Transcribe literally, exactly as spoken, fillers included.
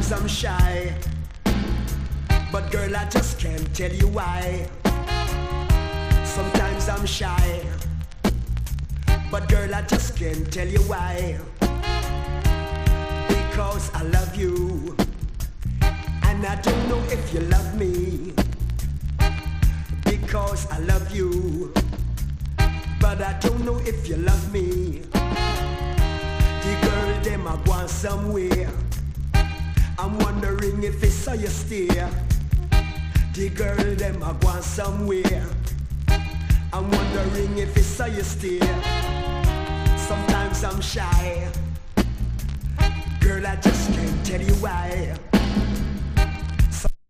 Sometimes I'm shy, but girl, I just can't tell you why. Sometimes I'm shy, but girl, I just can't tell you why. Because I love you, and I don't know if you love me. Because I love you, but I don't know if you love me. The girl, them a gone somewhere. I'm wondering if it's how you stay. The girl, them a gone somewhere. I'm wondering if it's how you stay. Sometimes I'm shy, girl, I just can't tell you why.